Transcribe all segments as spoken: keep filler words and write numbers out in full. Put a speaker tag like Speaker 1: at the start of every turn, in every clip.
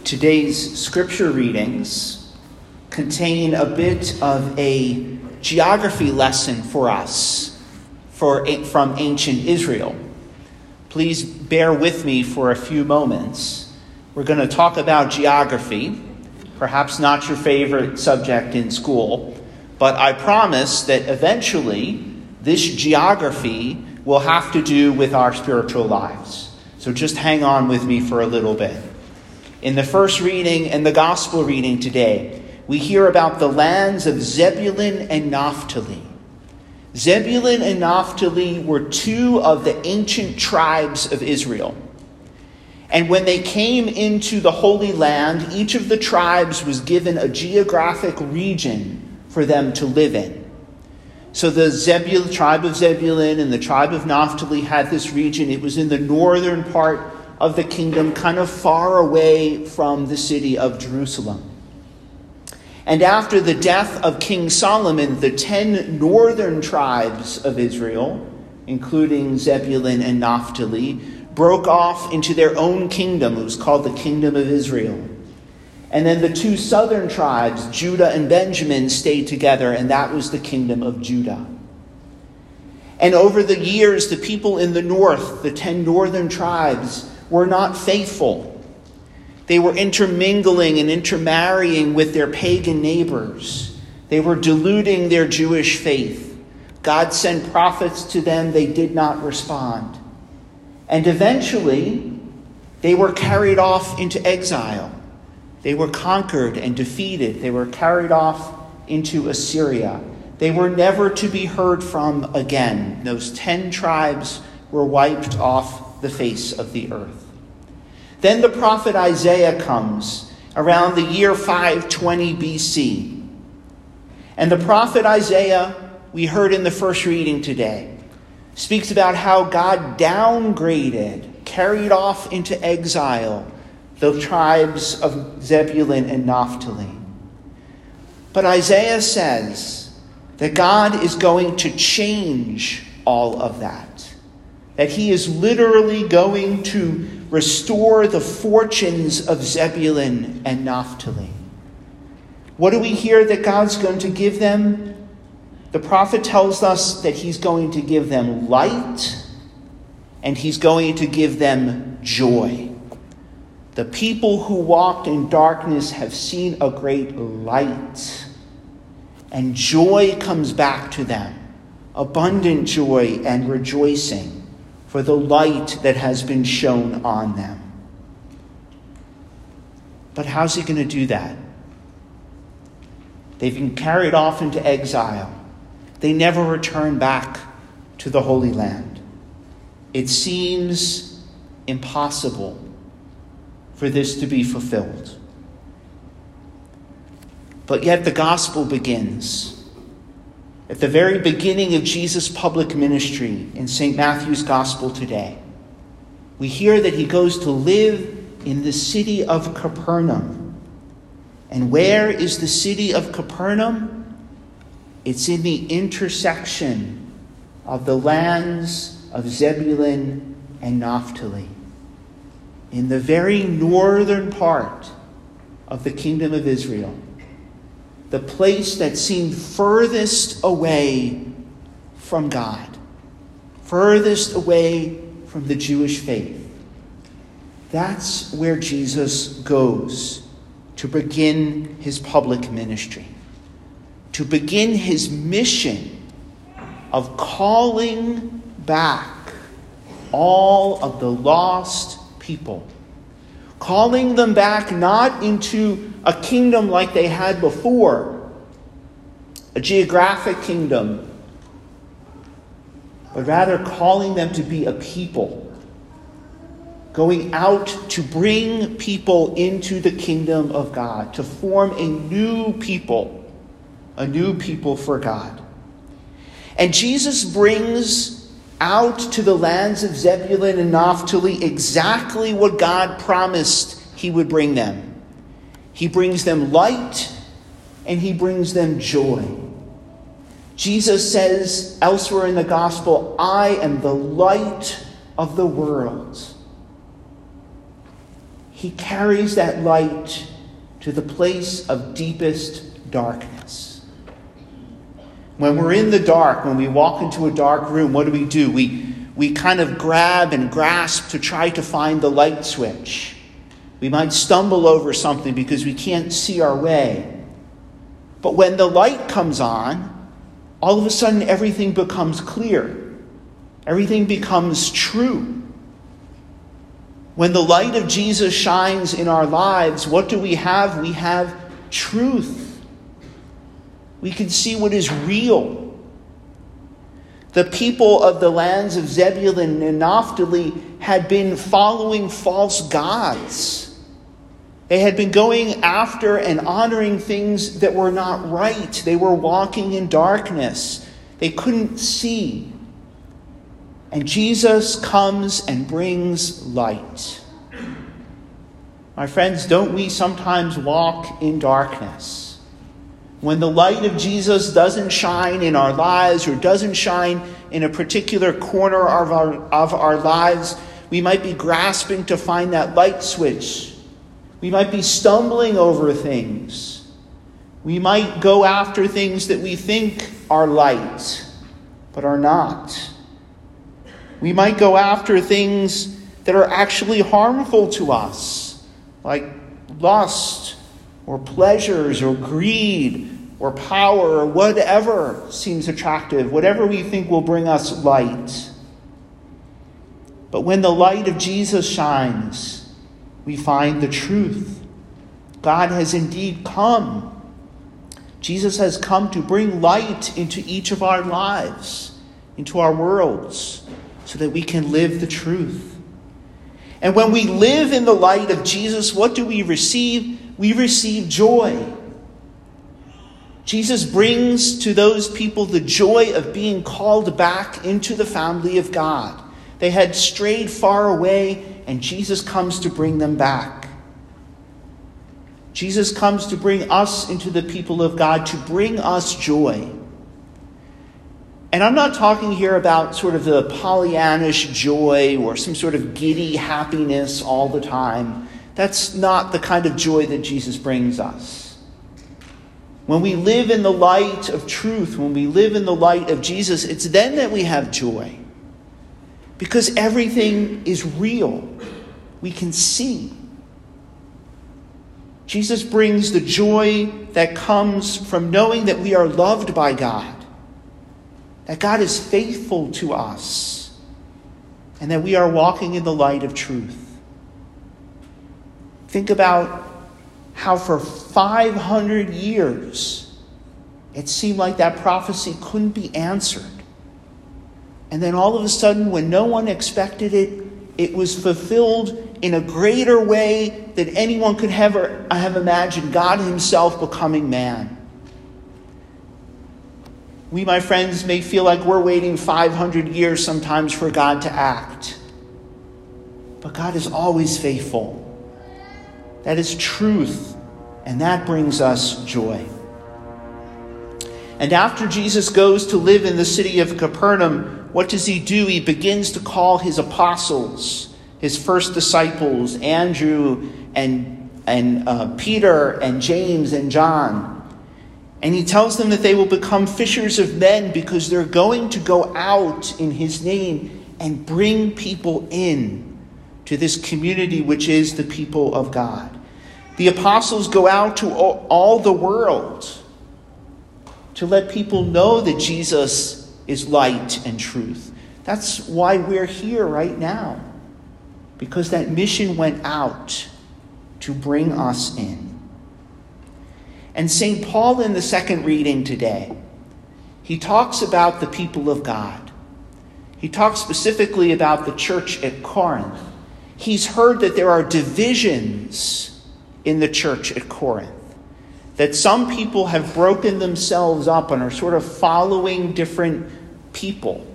Speaker 1: Today's scripture readings contain a bit of a geography lesson for us for, from ancient Israel. Please bear with me for a few moments. We're going to talk about geography, perhaps not your favorite subject in school, but I promise that eventually this geography will have to do with our spiritual lives. So just hang on with me for a little bit. In the first reading and the gospel reading today, we hear about the lands of Zebulun and Naphtali. Zebulun and Naphtali were two of the ancient tribes of Israel. And when they came into the Holy Land, each of the tribes was given a geographic region for them to live in. So the Zebul, tribe of Zebulun and the tribe of Naphtali had this region. It was in the northern part of the kingdom, kind of far away from the city of Jerusalem. And after the death of King Solomon, the ten northern tribes of Israel, including Zebulun and Naphtali, broke off into their own kingdom. It was called the Kingdom of Israel. And then the two southern tribes, Judah and Benjamin, stayed together, and that was the Kingdom of Judah. And over the years, the people in the north, the ten northern tribes, were not faithful. They were intermingling and intermarrying with their pagan neighbors. They were diluting their Jewish faith. God sent prophets to them. They did not respond. And eventually, they were carried off into exile. They were conquered and defeated. They were carried off into Assyria. They were never to be heard from again. Those ten tribes were wiped off the face of the earth. Then the prophet Isaiah comes around the year five twenty B C. And the prophet Isaiah, we heard in the first reading today, speaks about how God downgraded, carried off into exile, the tribes of Zebulun and Naphtali. But Isaiah says that God is going to change all of that. That he is literally going to restore the fortunes of Zebulun and Naphtali. What do we hear that God's going to give them? The prophet tells us that he's going to give them light and he's going to give them joy. The people who walked in darkness have seen a great light, and joy comes back to them, abundant joy and rejoicing for the light that has been shown on them. But how's he going to do that? They've been carried off into exile. They never return back to the Holy Land. It seems impossible for this to be fulfilled. But yet the gospel begins. At the very beginning of Jesus' public ministry in Saint Matthew's Gospel today, we hear that he goes to live in the city of Capernaum. And where is the city of Capernaum? It's in the intersection of the lands of Zebulun and Naphtali. In the very northern part of the kingdom of Israel. The place that seemed furthest away from God, furthest away from the Jewish faith. That's where Jesus goes to begin his public ministry, to begin his mission of calling back all of the lost people. Calling them back not into a kingdom like they had before, a geographic kingdom, but rather calling them to be a people, going out to bring people into the kingdom of God, to form a new people, a new people for God. And Jesus brings out to the lands of Zebulun and Naphtali exactly what God promised he would bring them. He brings them light and he brings them joy. Jesus says elsewhere in the gospel, I am the light of the world. he carries that light to the place of deepest darkness. When we're in the dark, when we walk into a dark room, what do we do? We, we kind of grab and grasp to try to find the light switch. We might stumble over something because we can't see our way. But when the light comes on, all of a sudden everything becomes clear. Everything becomes true. When the light of Jesus shines in our lives, what do we have? We have truth. We can see what is real. The people of the lands of Zebulun and Naphtali had been following false gods. They had been going after and honoring things that were not right. They were walking in darkness. They couldn't see. And Jesus comes and brings light. My friends, don't we sometimes walk in darkness? When the light of Jesus doesn't shine in our lives or doesn't shine in a particular corner of our, of our lives, we might be grasping to find that light switch. We might be stumbling over things. We might go after things that we think are light, but are not. We might go after things that are actually harmful to us, like lust or pleasures or greed or power or whatever seems attractive, whatever we think will bring us light. But when the light of Jesus shines, we find the truth. God has indeed come. Jesus has come to bring light into each of our lives, into our worlds, so that we can live the truth. And when we live in the light of Jesus, what do we receive? We receive joy. Jesus brings to those people the joy of being called back into the family of God. They had strayed far away, and Jesus comes to bring them back. Jesus comes to bring us into the people of God, to bring us joy. And I'm not talking here about sort of the Pollyannish joy or some sort of giddy happiness all the time. That's not the kind of joy that Jesus brings us. When we live in the light of truth, when we live in the light of Jesus, it's then that we have joy. Because everything is real. We can see. Jesus brings the joy that comes from knowing that we are loved by God, that God is faithful to us, and that we are walking in the light of truth. Think about how for five hundred years it seemed like that prophecy couldn't be answered. And then all of a sudden, when no one expected it, it was fulfilled in a greater way than anyone could ever have imagined. God himself becoming man. We, my friends, may feel like we're waiting five hundred years sometimes for God to act. But God is always faithful. That is truth, and that brings us joy. And after Jesus goes to live in the city of Capernaum, what does he do? He begins to call his apostles, his first disciples, Andrew and, and uh, Peter and James and John. And he tells them that they will become fishers of men because they're going to go out in his name and bring people in to this community which is the people of God. The apostles go out to all the world to let people know that Jesus is light and truth. That's why we're here right now, because that mission went out to bring us in. And Saint Paul, in the second reading today, he talks about the people of God. He talks specifically about the church at Corinth. He's heard that there are divisions in the church at Corinth, that some people have broken themselves up and are sort of following different people.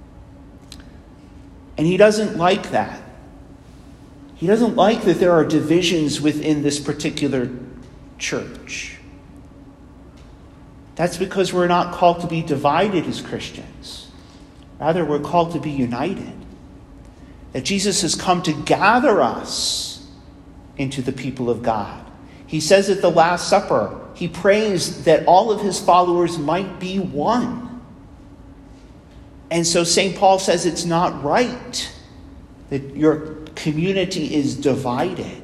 Speaker 1: And he doesn't like that. He doesn't like that there are divisions within this particular church. That's because we're not called to be divided as Christians. Rather, we're called to be united. That Jesus has come to gather us into the people of God. He says at the Last Supper, he prays that all of his followers might be one. And so Saint Paul says it's not right that your community is divided.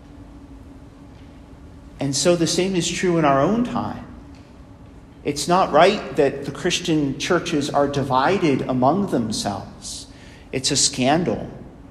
Speaker 1: And so the same is true in our own time. It's not right that the Christian churches are divided among themselves. It's a scandal.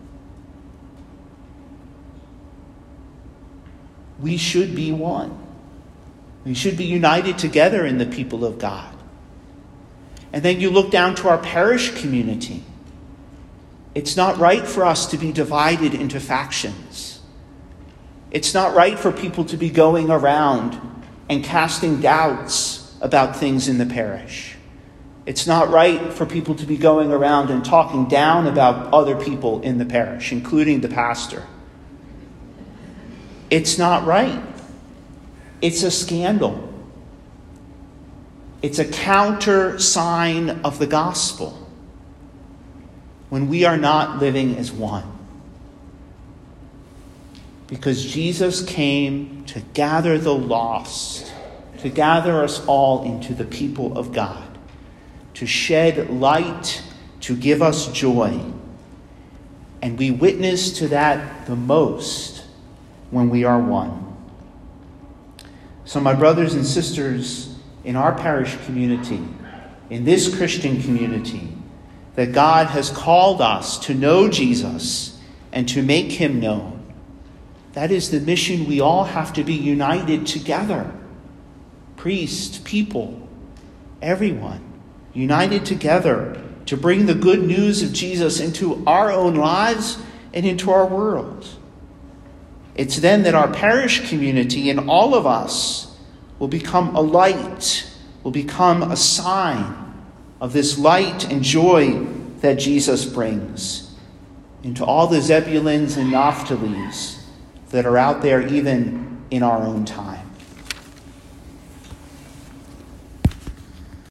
Speaker 1: We should be one. We should be united together in the people of God. And then you look down to our parish community. It's not right for us to be divided into factions. It's not right for people to be going around and casting doubts about things in the parish. It's not right for people to be going around and talking down about other people in the parish, including the pastor. It's not right. It's a scandal. It's a counter sign of the gospel when we are not living as one. Because Jesus came to gather the lost, to gather us all into the people of God, to shed light, to give us joy. And we witness to that the most when we are one. So my brothers and sisters, in our parish community, in this Christian community, that God has called us to know Jesus and to make him known, that is the mission we all have to be united together. Priest, people, everyone, united together to bring the good news of Jesus into our own lives and into our world. It's then that our parish community and all of us will become a light, will become a sign of this light and joy that Jesus brings into all the Zebulons and Naphtalis that are out there even in our own time.